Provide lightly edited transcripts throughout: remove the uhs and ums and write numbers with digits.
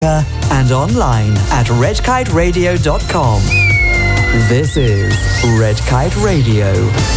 and online at redkiteradio.com. This is Red Kite Radio.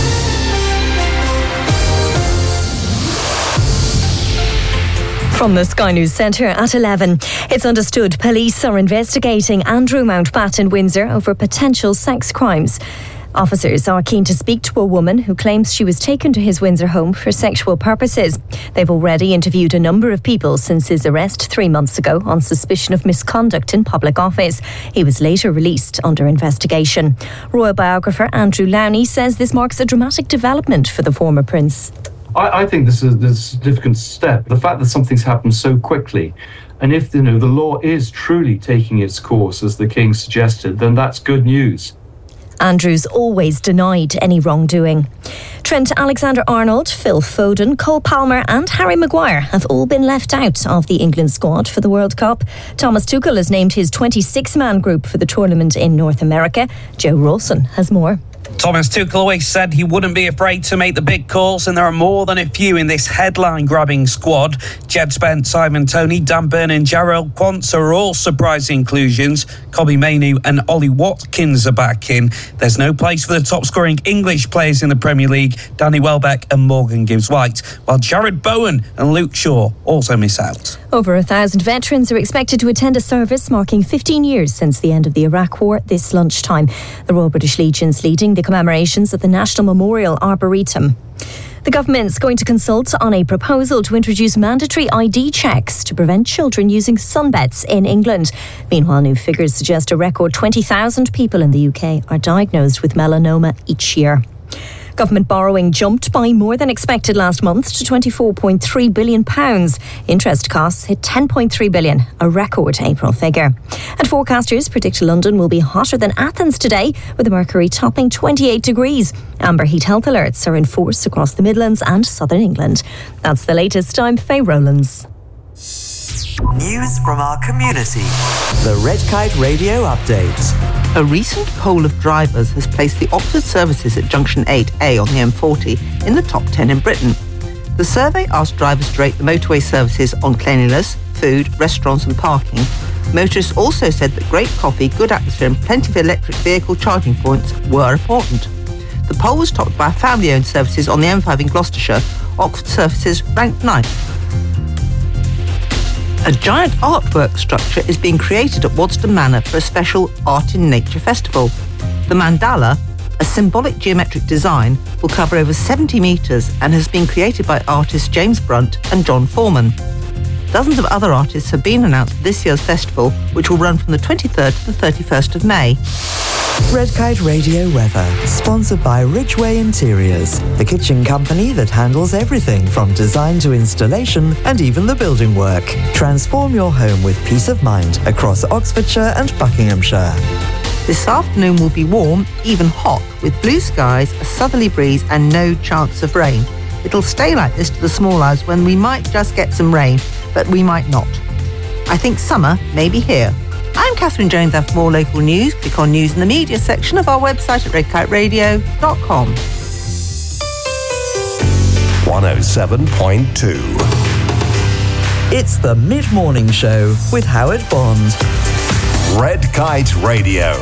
From the Sky News Centre at 11. It's understood police are investigating Andrew Mountbatten in Windsor over potential sex crimes. Officers are keen to speak to a woman who claims she was taken to his Windsor home for sexual purposes. They've already interviewed a number of people since his arrest 3 months ago on suspicion of misconduct in public office. He was later released under investigation. Royal biographer Andrew Lowney says this marks a dramatic development for the former prince. I think this is a significant step. The fact that something's happened so quickly, and if the law is truly taking its course, as the King suggested, then that's good news. Andrews always denied any wrongdoing. Trent Alexander-Arnold, Phil Foden, Cole Palmer and Harry Maguire have all been left out of the England squad for the World Cup. Thomas Tuchel has named his 26-man group for the tournament in North America. Joe Rawson has more. Thomas Tuchel always said he wouldn't be afraid to make the big calls, and there are more than a few in this headline-grabbing squad. Jed Spence, Ivan Toney, Dan Burn and Jarrell Quansah are all surprise inclusions. Kobbie Mainoo and Ollie Watkins are back in. There's no place for the top-scoring English players in the Premier League, Danny Welbeck and Morgan Gibbs-White, while Jared Bowen and Luke Shaw also miss out. Over 1,000 veterans are expected to attend a service marking 15 years since the end of the Iraq War this lunchtime. The Royal British Legion's leading the commemorations at the National Memorial Arboretum. The government's going to consult on a proposal to introduce mandatory ID checks to prevent children using sunbeds in England. Meanwhile, new figures suggest a record 20,000 people in the UK are diagnosed with melanoma each year. Government borrowing jumped by more than expected last month to £24.3 billion. Interest costs hit £10.3 billion, a record April figure. And forecasters predict London will be hotter than Athens today, with the mercury topping 28 degrees. Amber heat health alerts are in force across the Midlands and southern England. That's the latest. I'm Faye Rowlands. News from our community. The Red Kite Radio Update. A recent poll of drivers has placed the Oxford services at Junction 8A on the M40 in the top 10 in Britain. The survey asked drivers to rate the motorway services on cleanliness, food, restaurants and parking. Motorists also said that great coffee, good atmosphere and plenty of electric vehicle charging points were important. The poll was topped by family-owned services on the M5 in Gloucestershire. Oxford services ranked 9th. A giant artwork structure is being created at Wadston Manor for a special Art in Nature festival. The mandala, a symbolic geometric design, will cover over 70 metres and has been created by artists James Brunt and John Foreman. Dozens of other artists have been announced for this year's festival, which will run from the 23rd to the 31st of May. Red Kite Radio weather, sponsored by Ridgeway Interiors, the kitchen company that handles everything from design to installation and even the building work. Transform your home with peace of mind across Oxfordshire and Buckinghamshire. This afternoon will be warm, even hot, with blue skies, a southerly breeze and no chance of rain. It'll stay like this to the small hours when we might just get some rain, but we might not. I think summer may be here. I'm Catherine Jones, and for more local news, click on News in the Media section of our website at redkiteradio.com. 107.2. It's the Mid-Morning Show with Howard Bond. Red Kite Radio.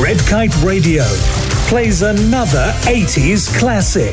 Red Kite Radio plays another 80s classic.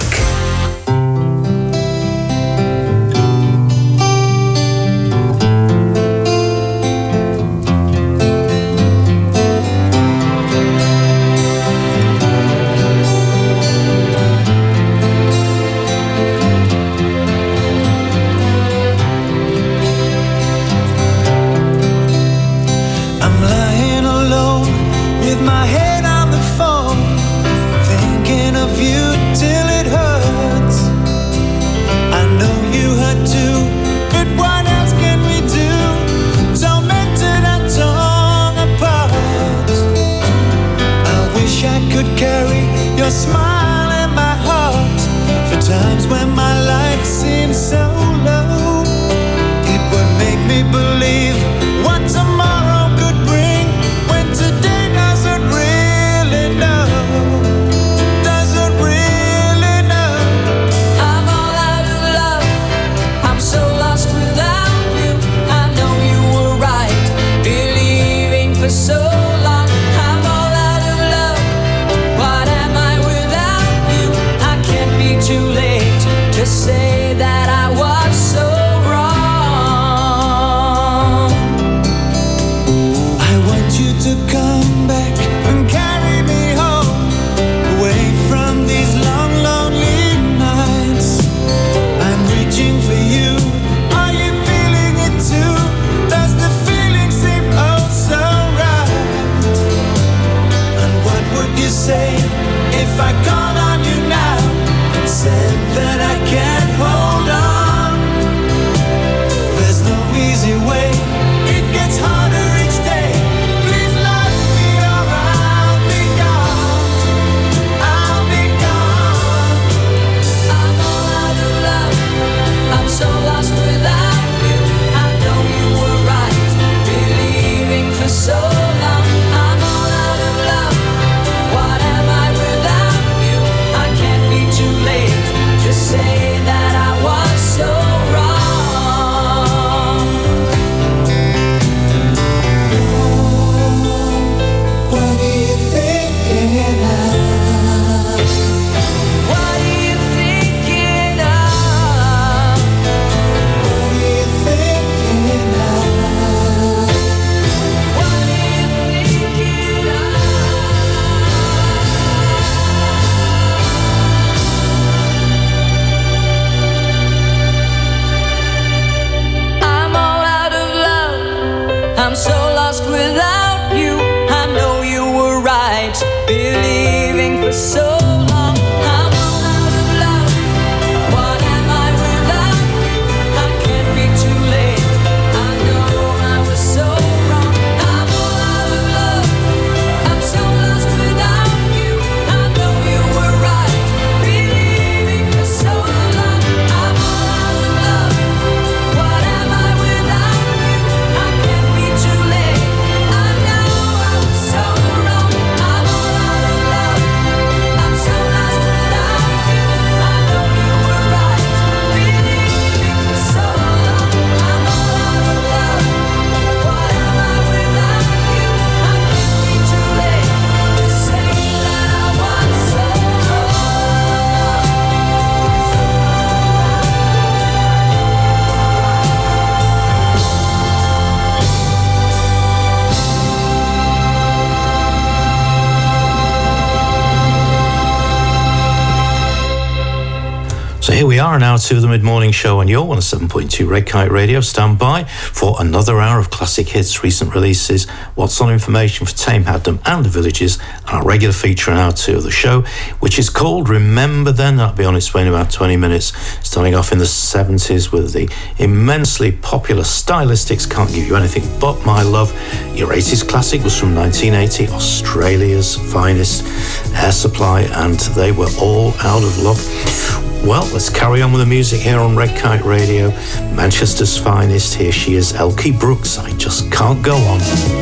Here we are now to the mid-morning show on your 107.2 Red Kite Radio. Stand by for another hour of classic hits, recent releases, what's on information for Tame Hadnam and the Villages, and our regular feature in hour 2 of the show, which is called Remember Then. That'll be on its way in about 20 minutes, starting off in the 70s with the immensely popular Stylistics, Can't Give You Anything But My Love. Your 80s classic was from 1980, Australia's finest, Air Supply, and they were all out of love. Well, let's carry on with the music here on Red Kite Radio. Manchester's finest, here she is, Elkie Brooks, I Just Can't Go On.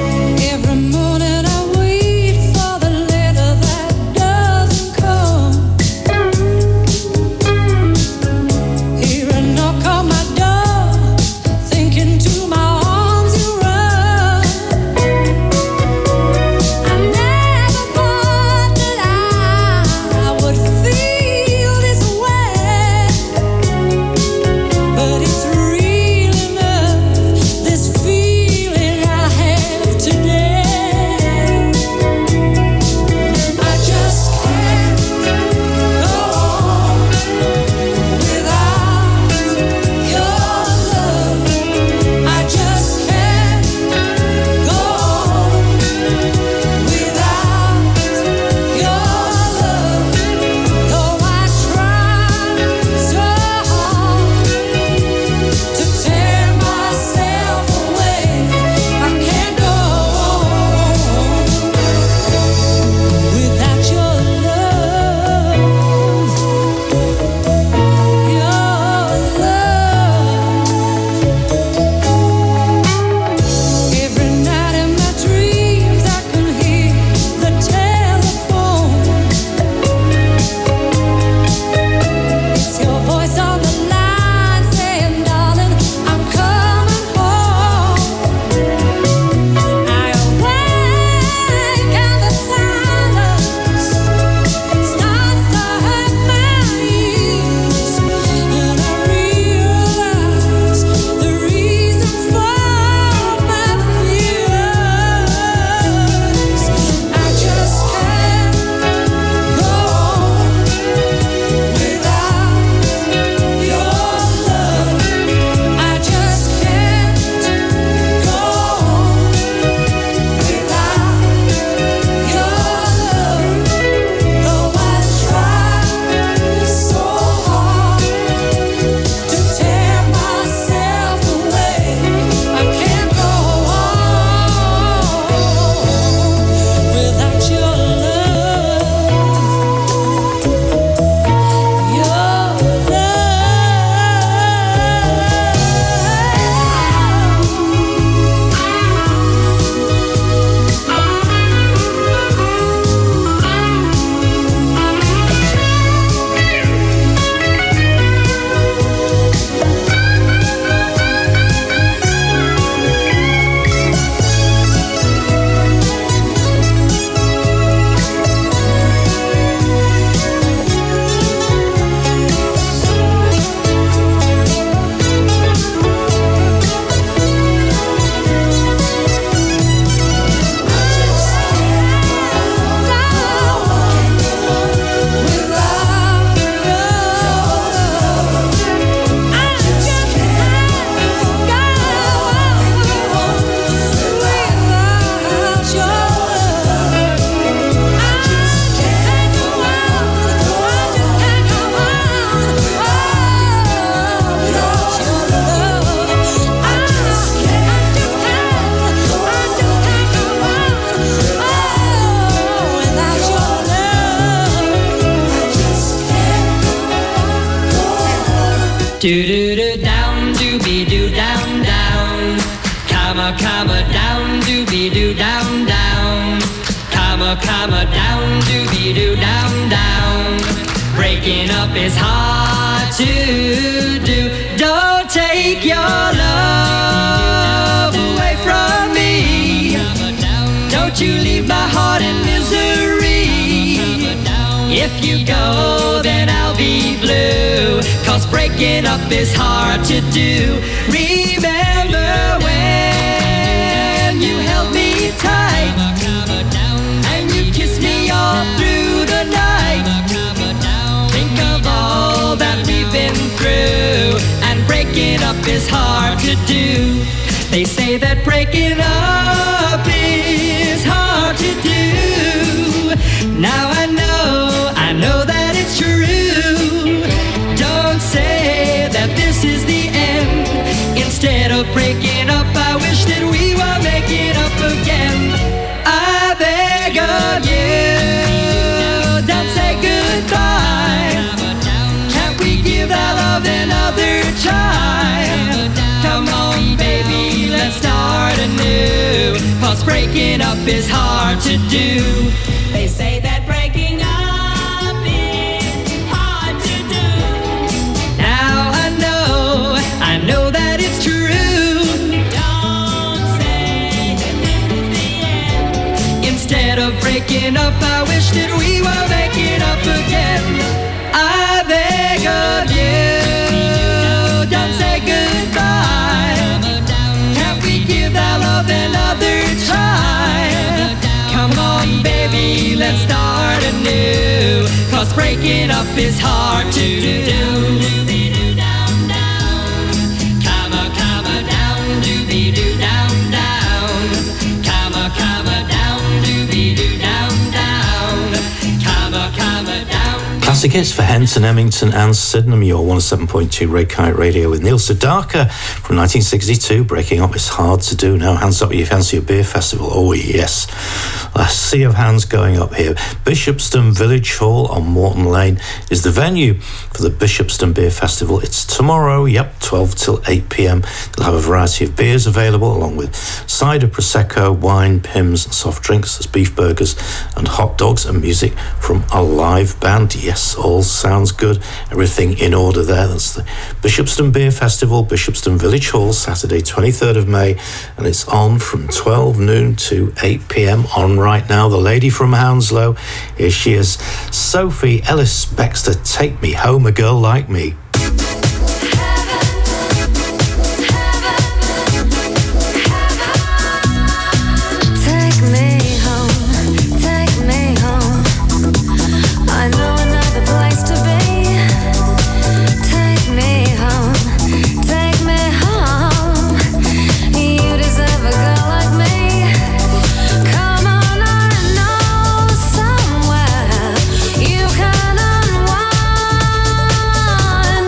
Every morning I wait for the letter that doesn't come. Hear a knock on my door, thinking to my arms you run. I never thought Do-do-do, down, do-be-do, down, down. Comma, down, do-be-do, down, down. Comma, down, do-be-do, down, down. Breaking up is hard to do. Don't take your love away from me. Don't you leave my heart in misery. If you go, then I'll be blue. 'Cause breaking up is hard to do. Remember when you held me tight and you kissed me all through the night. Think of all that we've been through. And breaking up is hard to do. They say that breaking up is hard to do. Now I know that it's true. Don't say that this is the end. Instead of breaking up, I wish that we were making up again. I beg of you, don't say goodbye. Can't we give our love another try? Come on, baby, let's start anew. 'Cause breaking up is hard to do. They say that breaking up is hard to do. Now I know that it's true. Don't say that this is the end. Instead of breaking up, I wish that we were making up again. I beg of you, don't say goodbye. Can't we give our love another try? Come on, baby, let's start anew. 'Cause breaking up is hard to do. Comma, down, do-be-do, down, down. Comma, down, do-be-do, down, down. Comma, down. Classic hits for Henton, Emmington and Sydenham. Your 107.2 Red Kite Radio with Neil Sedaka from 1962. Breaking up is hard to do. Now, hands up if you fancy a beer festival. Oh, yes. A sea of hands going up here. Bishopston Village Hall on Morton Lane is the venue for the Bishopston Beer Festival. It's tomorrow, 12 till 8 p.m. They'll have a variety of beers available, along with cider, prosecco, wine, pims, and soft drinks. There's beef burgers and hot dogs and music from a live band. Yes, all sounds good. Everything in order there. That's the Bishopston Beer Festival, Bishopston Village Hall, Saturday 23rd of May, and it's on from 12 noon to 8 p.m. on right now. The lady from Hounslow, here she is, Sophie Ellis Bextor, Take Me Home, a Girl Like Me. Somewhere you can unwind.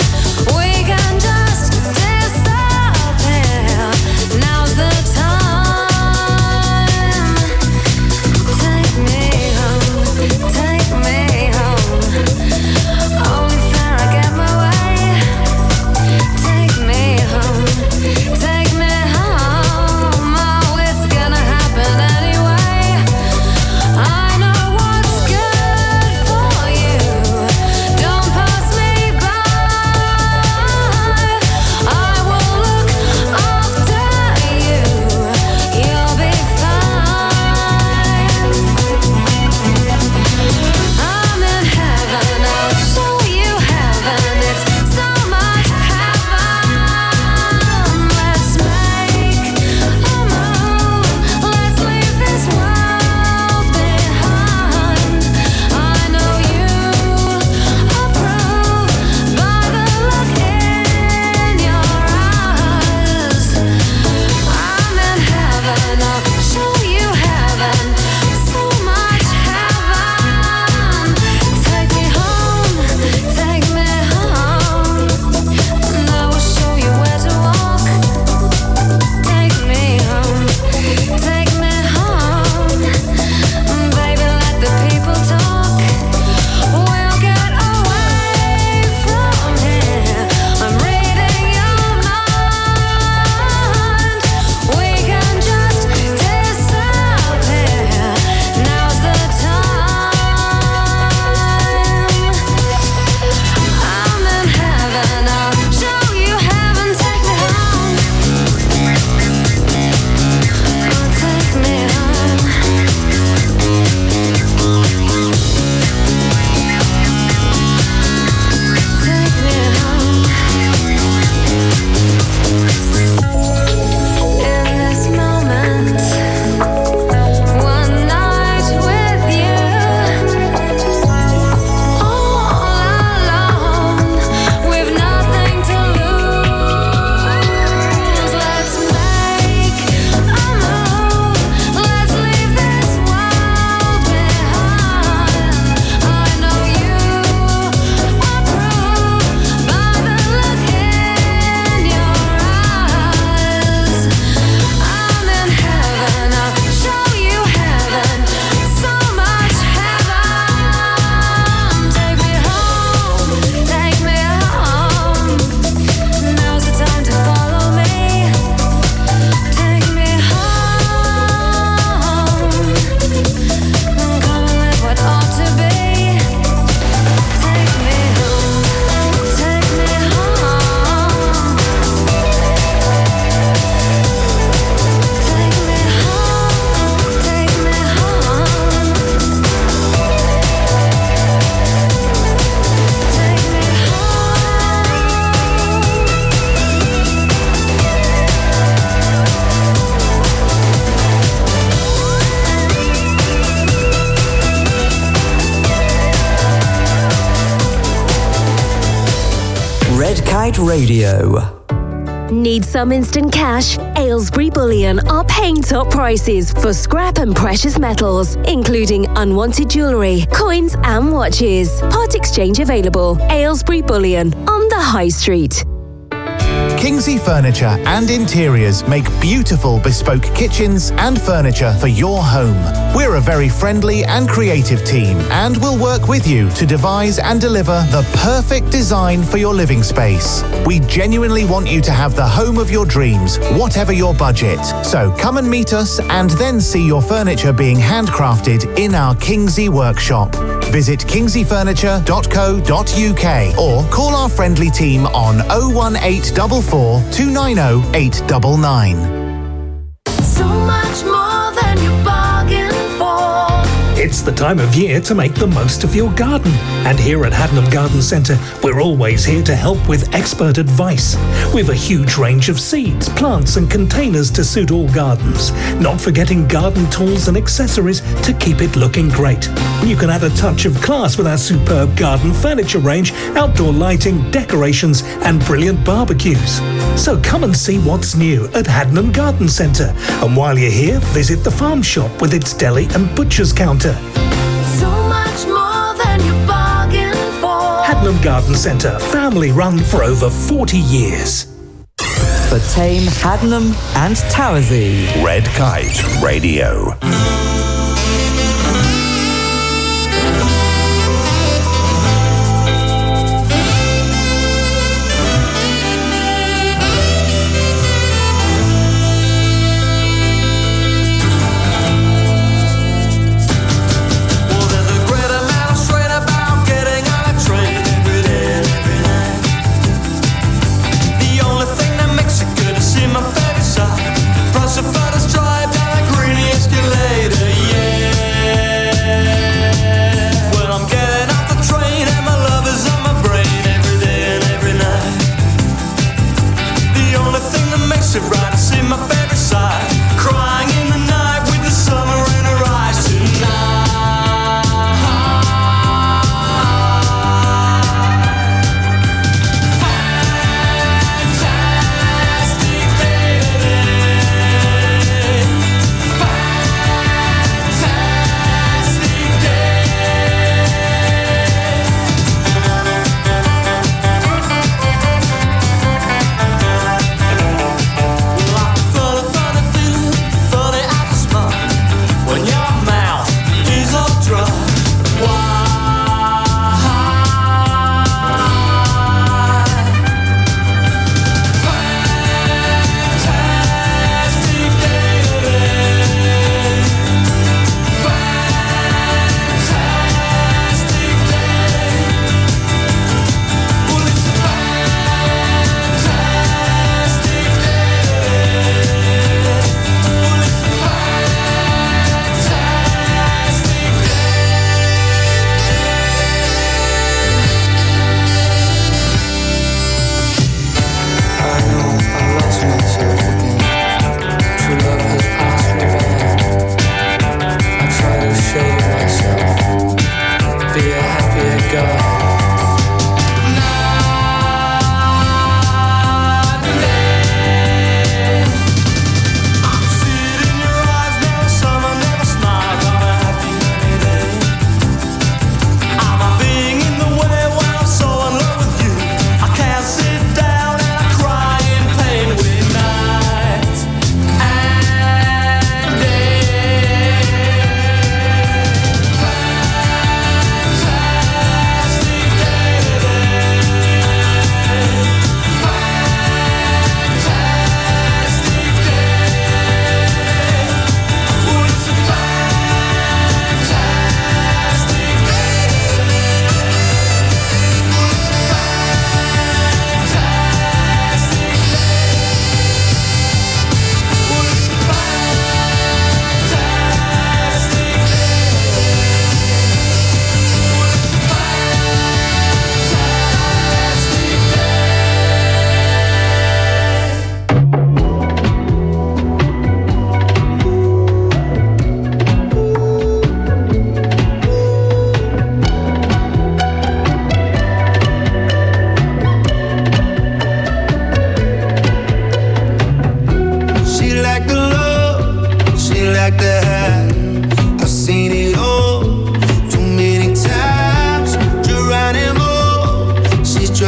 Red Kite Radio. Need some instant cash? Aylesbury Bullion are paying top prices for scrap and precious metals, including unwanted jewellery, coins and watches. Part exchange available. Aylesbury Bullion on the High Street. Kingsley Furniture and Interiors make beautiful bespoke kitchens and furniture for your home. We're a very friendly and creative team and will work with you to devise and deliver the perfect design for your living space. We genuinely want you to have the home of your dreams, whatever your budget. So come and meet us and then see your furniture being handcrafted in our Kingsley workshop. Visit kingsleyfurniture.co.uk or call our friendly team on 01844 290 899. So much more than you bargained for. It's the time of year to make the most of your garden. And here at Haddenham Garden Centre, we're always here to help with expert advice. We've a huge range of seeds, plants and containers to suit all gardens. Not forgetting garden tools and accessories to keep it looking great. You can add a touch of class with our superb garden furniture range, outdoor lighting, decorations and brilliant barbecues. So come and see what's new at Haddenham Garden Centre. And while you're here, visit the farm shop with its deli and butcher's counter. So much more than you bargained for. Haddenham Garden Centre, family run for over 40 years. For Tame, Haddenham and Towersey. Red Kite Radio.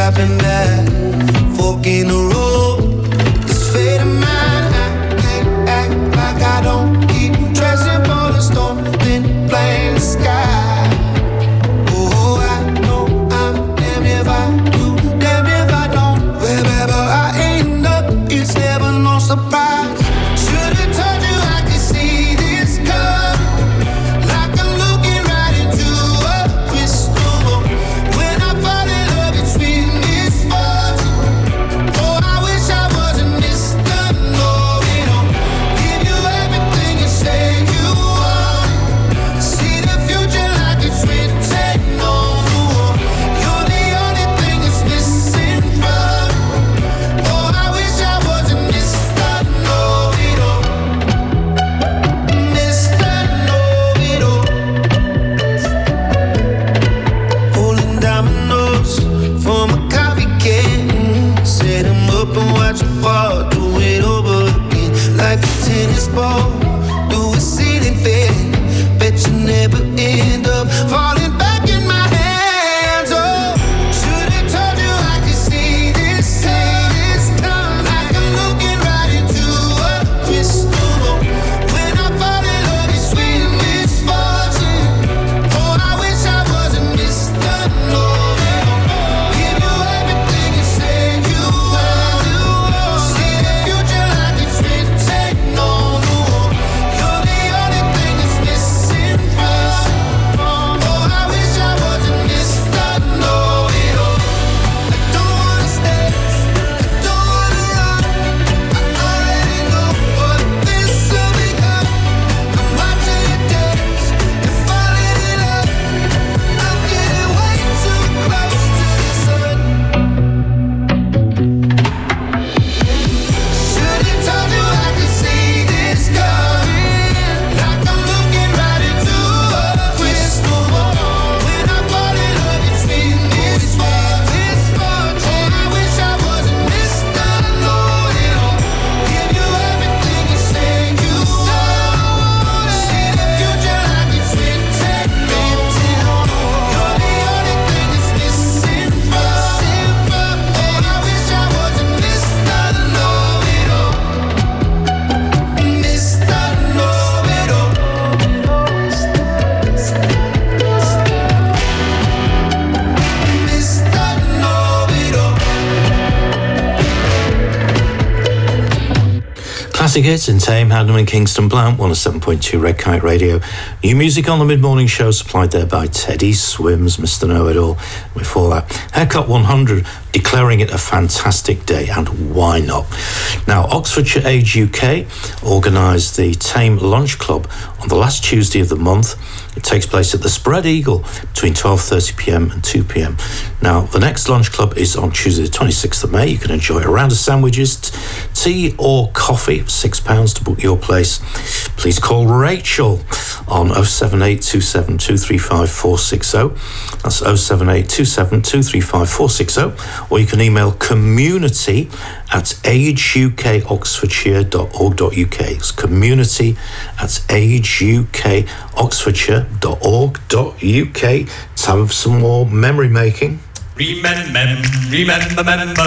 stopping back, fork in the road. This fate of mine, I can't act like I don't keep dressing for the storm, then playing the sky. Oh, I know I'm damned if I do, damned if I don't. Wherever I end up, it's never no surprise. Should've told you I could see this coming, like I'm looking right into a crystal ball. When I fall in love, it's with misfortune. Oh, I wish I wasn't Mr. Know-it-all. Give you everything you say you want. See the future like it's written on the wall. You're the only thing that's missing from me. Oh, I wish I wasn't Mr. Know-it-all. Mr. Know-it-all. Pulling dominoes from a coffee can. Set 'em up and watch 'em fall. Do it over again like a tennis ball. Do a ceiling fan. Bet you never end up falling back in my hands. Oh, should've told you I could see this coming, like I'm looking right into a crystal ball. When I fall in love, it's with misfortune. Oh, I wish I wasn't Mr. Know-it-all. Give you everything you say you want. See the future like it's written on the wall. You're the only thing that's missing from me. Oh, I wish I wasn't Mr. Know-it-all. I don't wanna stay, I don't wanna run. I already know what this will become. I'm watching you dance and falling in love. I'm getting way too close to the sun. Should've told you I could see this coming, like I'm looking right into a crystal ball. When I fall in love, it's with misfortune. Oh, I wish I wasn't Mr. Know-it-all. Give you everything you say you want. See the future like it's written on the wall. You're the only thing that's missing from me. Oh, I wish I wasn't Mr. Know-it-all. Mr. Know-it-all. Mr. Know-it-all. Classic hits in Tame, Hadnam and Kingston Blount, 107.2 Red Kite Radio. New music on the mid-morning show supplied there by Teddy Swims, Mr. Know-It-All. Before that, Haircut 100, declaring it a fantastic day, and why not? Now, Oxfordshire Age UK organised the Tame Lunch Club on the last Tuesday of the month. It takes place at the Spread Eagle between 12:30pm and 2pm. Now, the next lunch club is on Tuesday the 26th of May. You can enjoy a round of sandwiches, tea or coffee, £6 to book your place. Please call Rachel on 07827235460. That's 07827235460. Or you can email community@ageUKOxfordshire.org.uk. It's community@ageUKOxfordshire.org.uk. Let's have some more memory making. Remember, remember,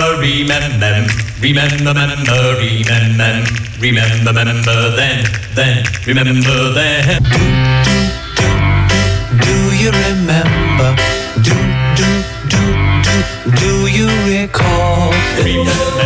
then. Do you remember? Do you recall? Remember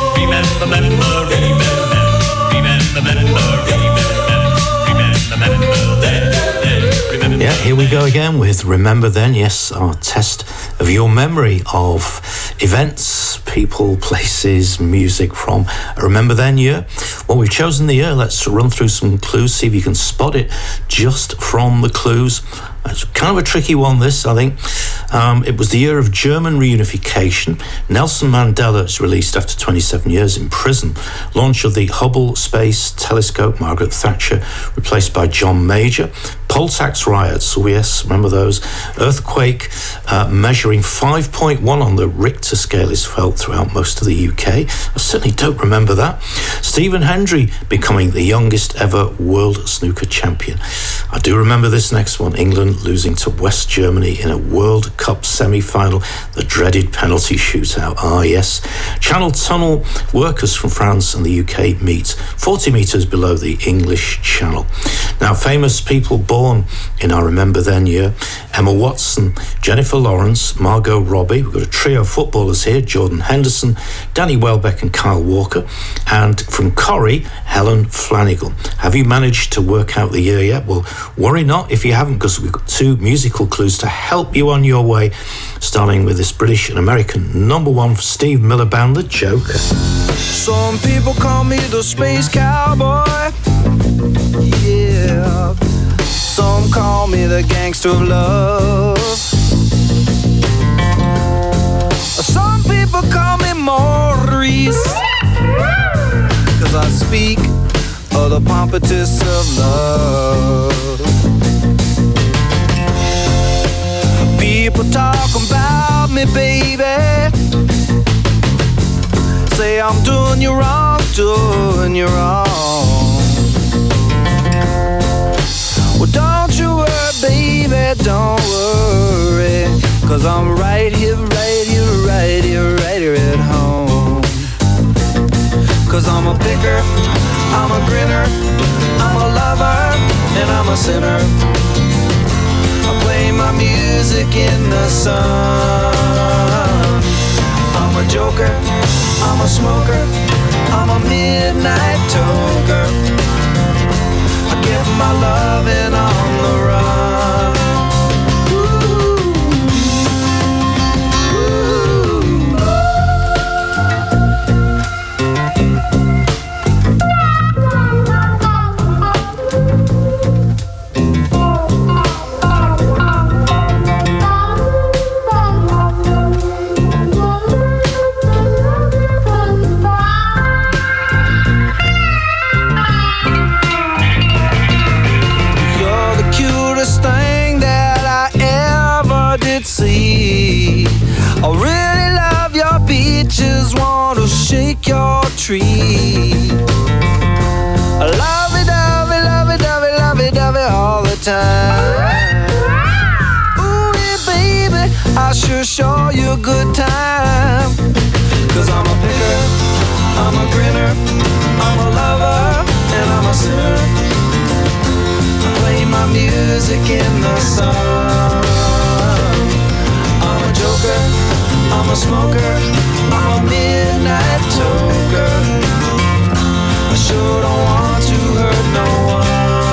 then. Yeah, here we go again with Remember Then. Yes, our test of your memory of events, people, places, music from a Remember Then year. Well, we've chosen the year. Let's run through some clues, see if you can spot it just from the clues. It's kind of a tricky one, this, I think. It was the year of German reunification. Nelson Mandela is released after 27 years in prison. Launch of the Hubble Space Telescope, Margaret Thatcher replaced by John Major. Poll tax riots, oh yes, remember those. Earthquake measuring 5.1 on the Richter scale is felt throughout most of the UK. I certainly don't remember that. Stephen Hendry becoming the youngest ever world snooker champion. I do remember this next one. England losing to West Germany in a World Cup semi-final, the dreaded penalty shootout. Ah yes. Channel Tunnel workers from France and the UK meet 40 metres below the English Channel. Now, famous people born in I Remember Then year: Emma Watson, Jennifer Lawrence, Margot Robbie. We've got a trio of footballers here: Jordan Henderson, Danny Welbeck and Kyle Walker. And from Corrie, Helen Flanagan. Have you managed to work out the year yet? Well, worry not if you haven't, because we've got two musical clues to help you on your way, starting with this British and American number one for Steve Miller Band, The Joker. Some people call me the space cowboy. Yeah. Some call me the gangster of love. Some people call me Maurice, 'cause I speak of the pompatus of love. People talk about me, baby, say I'm doing you wrong, doing you wrong. Well, don't you worry, baby, don't worry, 'cause I'm right here, right here, right here, right here at home. 'Cause I'm a picker, I'm a grinner, I'm a lover, and I'm a sinner. I play my music in the sun. I'm a joker, I'm a smoker, I'm a midnight toker. I get my loving on the run. See, I really love your beaches, want to shake your tree. I love it, dovey, love it, dovey, love it, dovey all the time. Ooh, yeah, baby, I sure show you a good time. 'Cause I'm a picker, I'm a grinner, I'm a lover, and I'm a sinner. I play my music in the sun. I'm a smoker, I'm a midnight toker. I sure don't want to hurt no one.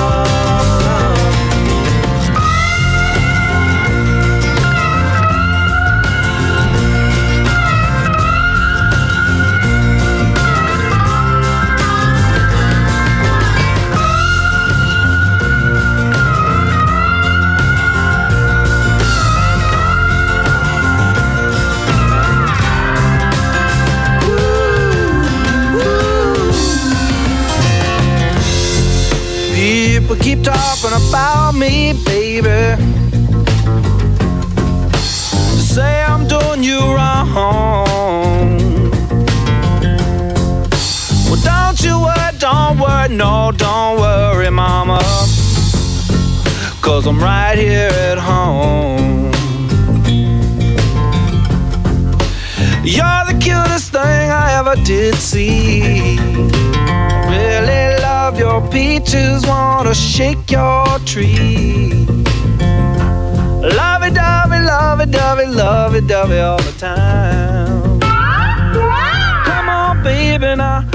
People keep talking about me, baby. Say I'm doing you wrong. Well, don't you worry, no, don't worry, mama, 'cause I'm right here at home. You're the cutest thing I ever did see. Really love your peaches, wanna shake your tree. Lovey-dovey, lovey-dovey, lovey-dovey all the time. Come on, baby, now.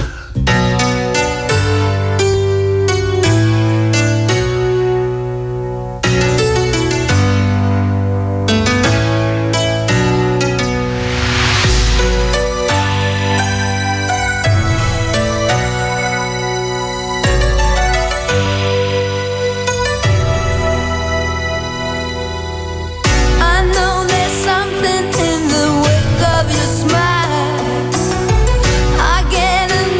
In the wake of your smile, I get an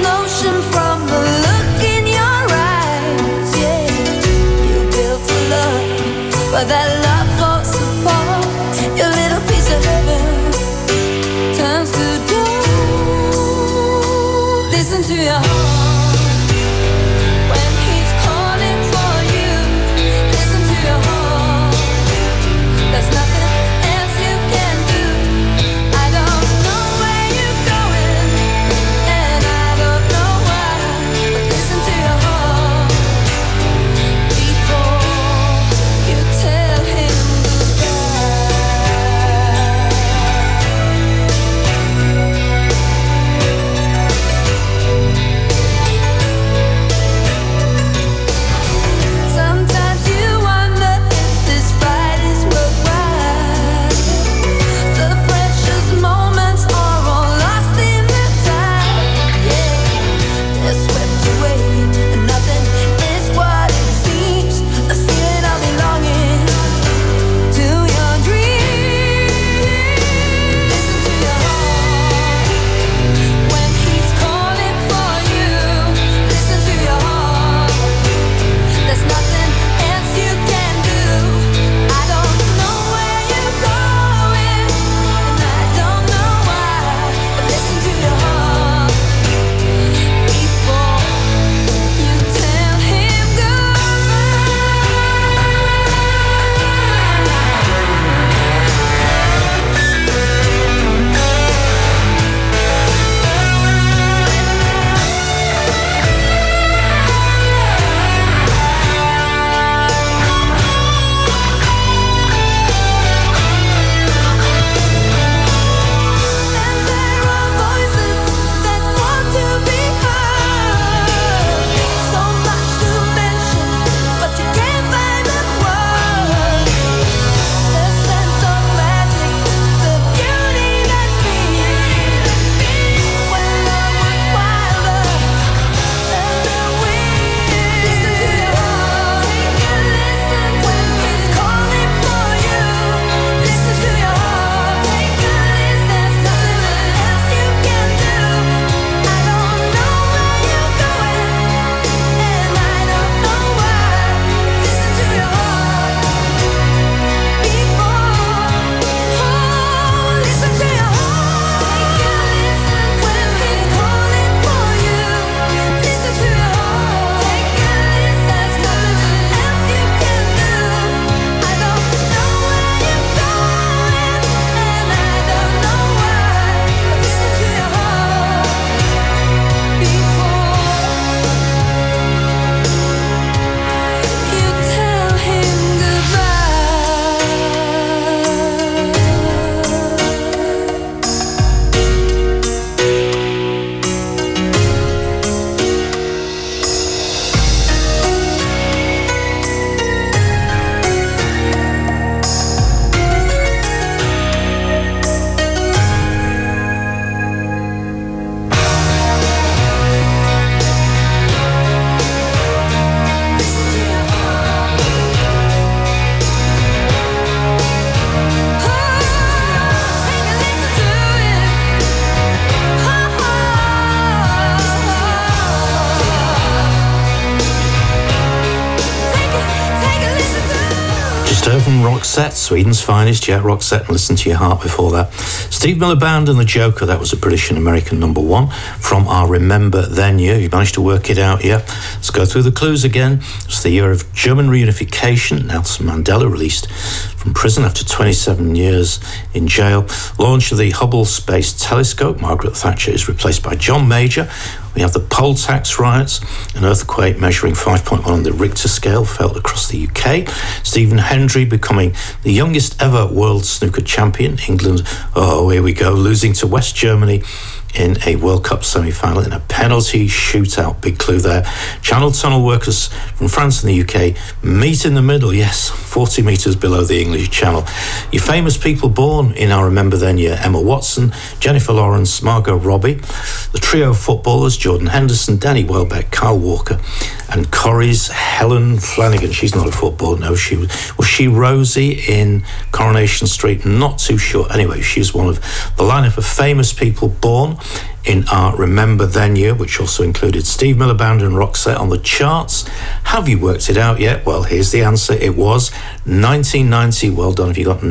Roxette, Sweden's finest. Yeah, Roxette, and Listen to Your Heart before that. Steve Miller Band and the Joker, that was a British and American number one from our Remember Then year. You managed to work it out, yeah? Let's go through the clues again. It's the year of German reunification. Nelson Mandela released from prison after 27 years in jail. Launch of the Hubble Space Telescope. Margaret Thatcher is replaced by John Major. We have the poll tax riots, an earthquake measuring 5.1 on the Richter scale felt across the UK. Stephen Hendry becoming the youngest ever world snooker champion. England, oh, here we go, losing to West Germany in a World Cup semi-final in a penalty shootout. Big clue there. Channel tunnel workers from France and the UK meet in the middle, yes, 40 metres below the English Channel. Your famous people born in our Remember Then year: Emma Watson, Jennifer Lawrence, Margot Robbie. The trio of footballers: Jordan Henderson, Danny Welbeck, Kyle Walker and Corrie's Helen Flanagan. She's not a footballer, no. Was she Rosie in Coronation Street? Not too sure. Anyway, she's one of the lineup of famous people born in our Remember Then year, which also included Steve Miller Band and Roxette on the charts. Have you worked it out yet? Well, here's the answer. It was 1990. Well done if you got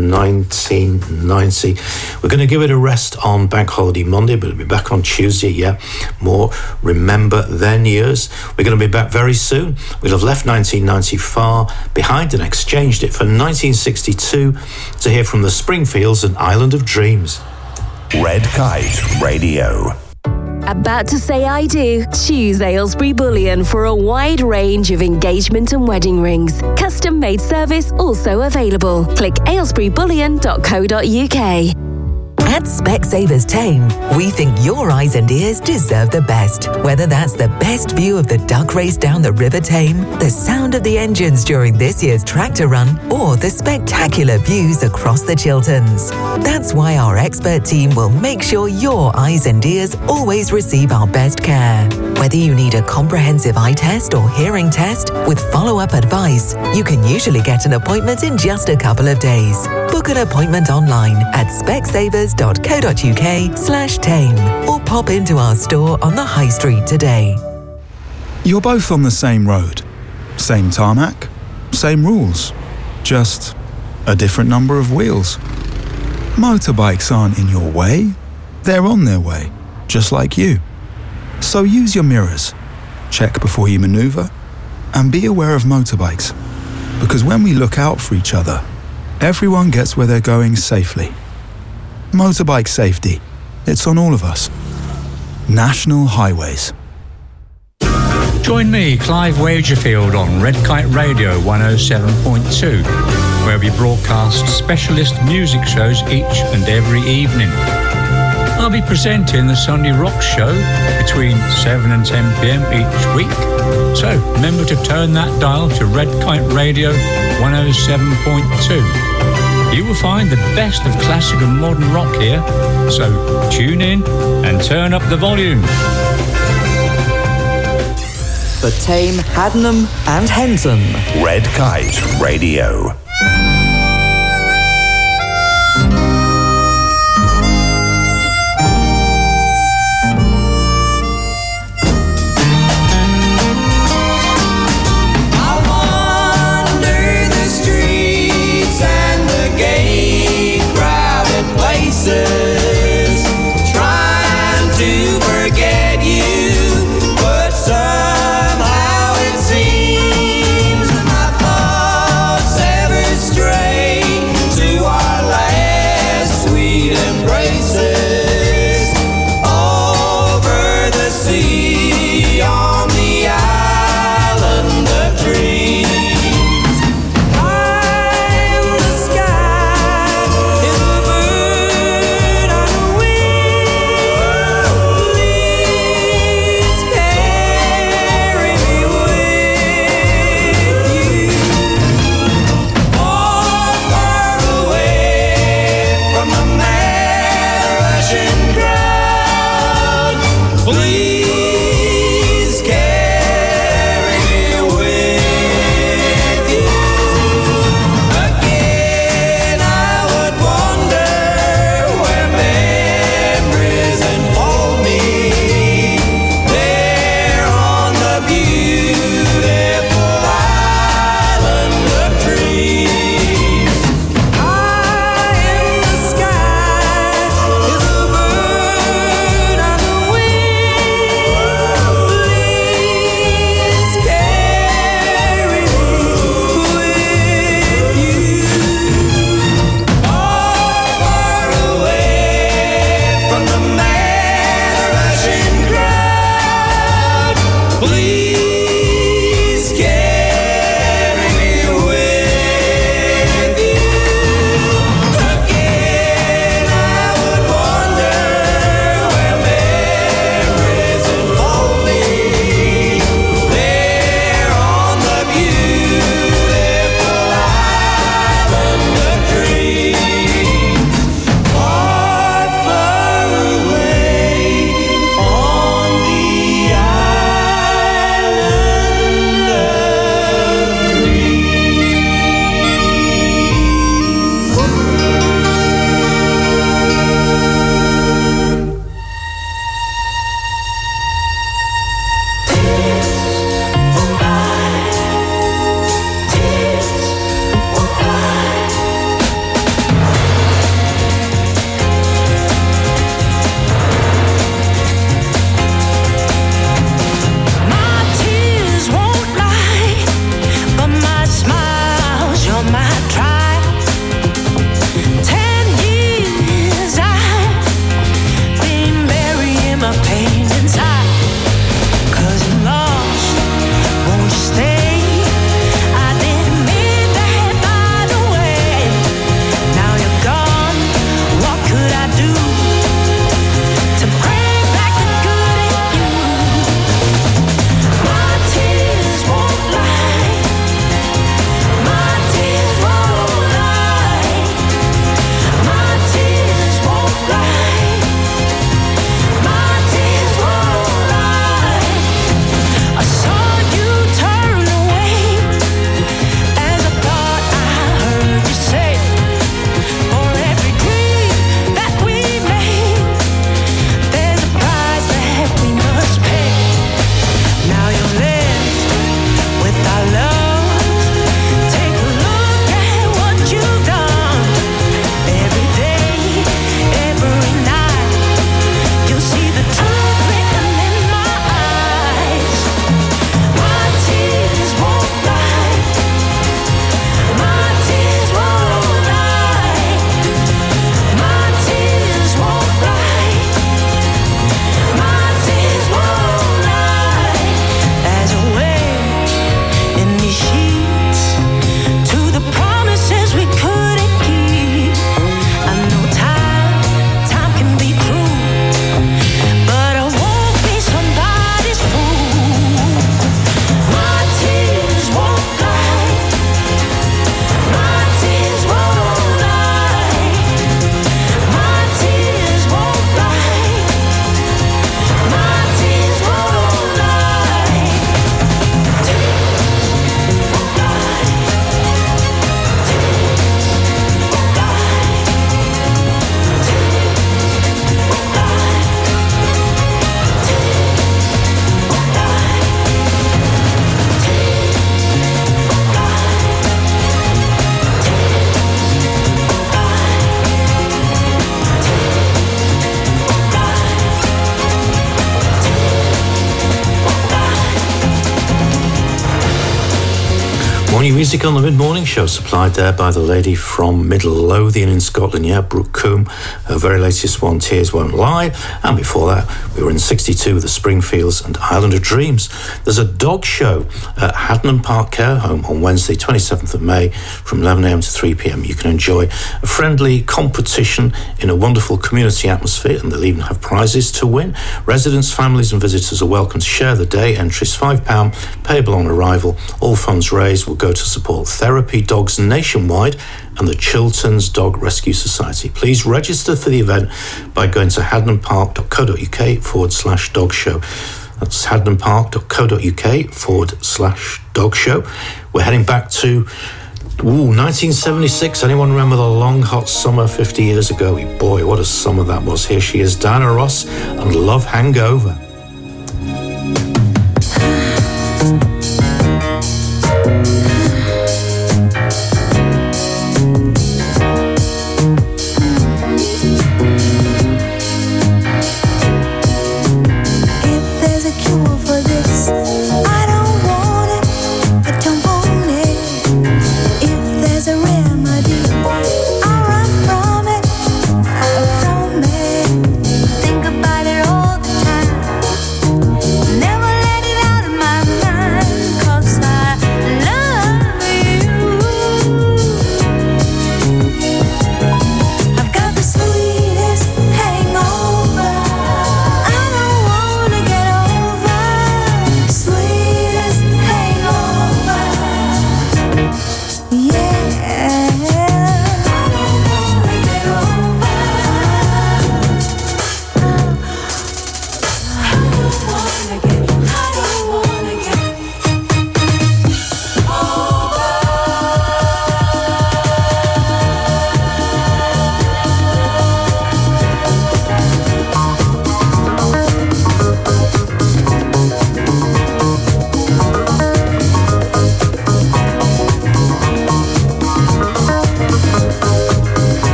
1990. We're going to give it a rest on Bank Holiday Monday, but it'll be back on Tuesday, yeah. More Remember Then years. We're going to be back very soon. We'll have left 1990 far behind and exchanged it for 1962 to hear from the Springfields and Island of Dreams. Red Kite Radio. About to say I do? Choose Aylesbury Bullion for a wide range of engagement and wedding rings. Custom made service also available. Click aylesburybullion.co.uk. At Specsavers Tame, we think your eyes and ears deserve the best. Whether that's the best view of the duck race down the River Tame, the sound of the engines during this year's tractor run, or the spectacular views across the Chilterns. That's why our expert team will make sure your eyes and ears always receive our best care. Whether you need a comprehensive eye test or hearing test with follow-up advice, you can usually get an appointment in just a couple of days. Book an appointment online at specsavers.co.uk/tame or pop into our store on the High Street today. You're both on the same road, same tarmac, same rules, just a different number of wheels. Motorbikes aren't in your way, they're on their way, just like you. So use your mirrors, check before you maneuver, and be aware of motorbikes. Because when we look out for each other, everyone gets where they're going safely. Motorbike safety, it's on all of us. National Highways. Join me, Clive Wagerfield, on Red Kite Radio 107.2, where we broadcast specialist music shows each and every evening. I'll be presenting the Sunday Rock Show between 7 and 10 p.m. each week. So remember to turn that dial to Red Kite Radio 107.2. You will find the best of classic and modern rock here. So tune in and turn up the volume. For Tame, Haddenham and Henton. Red Kite Radio. Trying to forget you, but somehow it seems my thoughts every New music on the mid-morning show, supplied there by the lady from Midlothian in Scotland, yeah, Brooke Coombe. Her very latest one, Tears Won't Lie. And before that, we were in 62 with the Springfields and Island of Dreams. There's a dog show at Haddenham Park Care Home on Wednesday, 27th of May, from 11am to 3pm. You can enjoy a friendly competition in a wonderful community atmosphere, and they'll even have prizes to win. Residents, families and visitors are welcome to share the day. Entries £5, payable on arrival. All funds raised will go to support therapy dogs nationwide and the Chilterns Dog Rescue Society. Please register for the event by going to haddenhampark.co.uk/dog show. That's haddenhampark.co.uk/dog show. We're heading back to 1976. Anyone remember the long hot summer 50 years ago? Boy, what a summer that was. Here she is, Diana Ross and Love Hangover. Think about it all the time.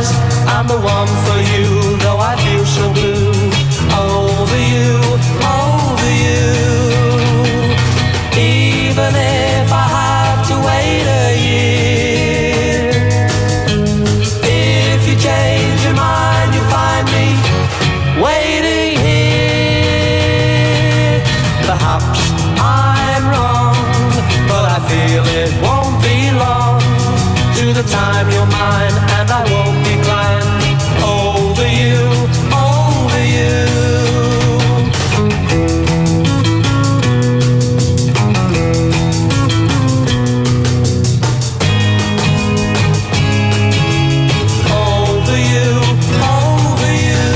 one for you, though I feel so blue. Over you, feel it won't be long to the time you're mine, and I won't be blind over you, over you. Over you, over you.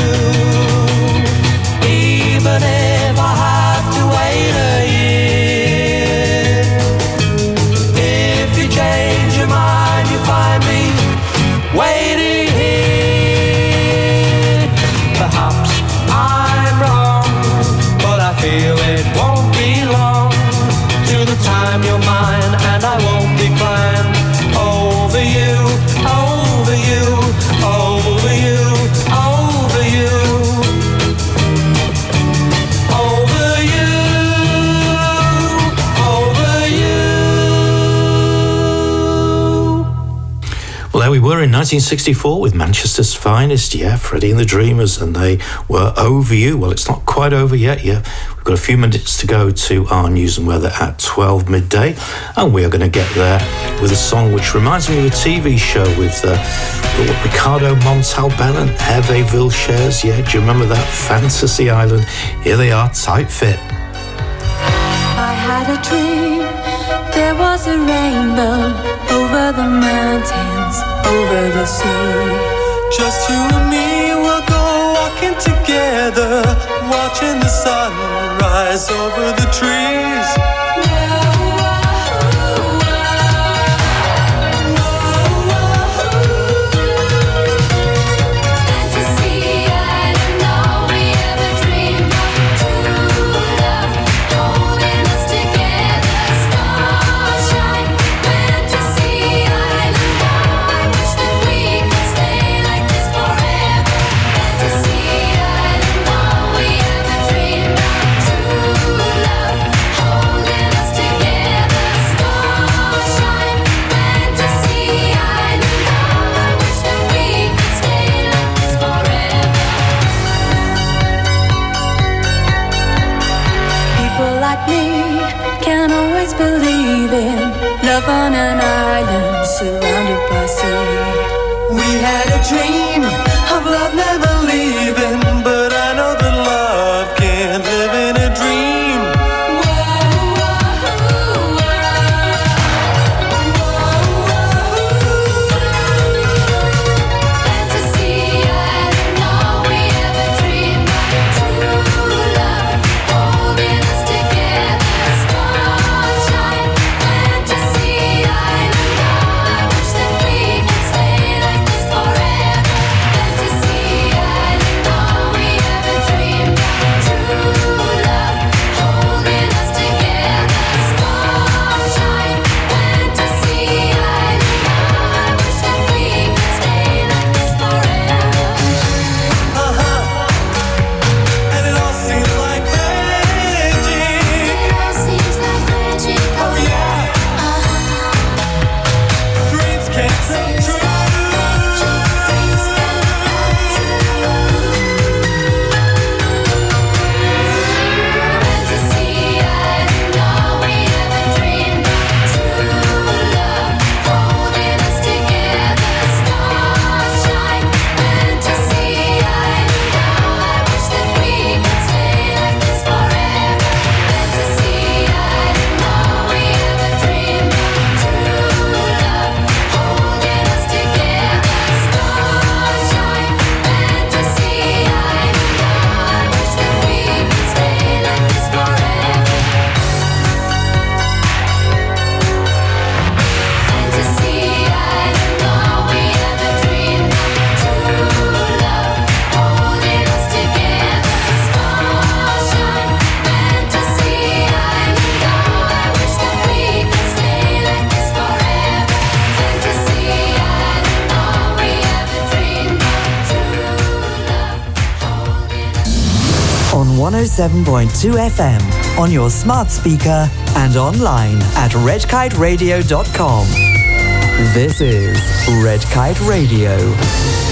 Even if I have to wait a year, if you change your mind, you find me waiting here. Perhaps I'm wrong, but I feel it won't be long to the time you're mine, and I won't be blind over you, over you, over you, over you, over you, over you. Well, there we were in 1964 with Manchester's finest, Freddie and the Dreamers, and they were Over You. Well, it's not quite over yet. We've got a few minutes to go to our news and weather at 12 midday, and we are going to get there with a song which reminds me of a TV show with Ricardo Montalban and Hervé Villechaize. Do you remember that? Fantasy Island. Here they are, Tight Fit. I had a dream, there was a rainbow over the mountains, over the sea. Just you and me, we'll go walking together, watching the sun rise over the trees. Believe in love on an island surrounded by sea. We had a dream of love never leaving, but I know that love can't live in a dream. On 107.2 FM, on your smart speaker and online at redkiteradio.com. This is Red Kite Radio.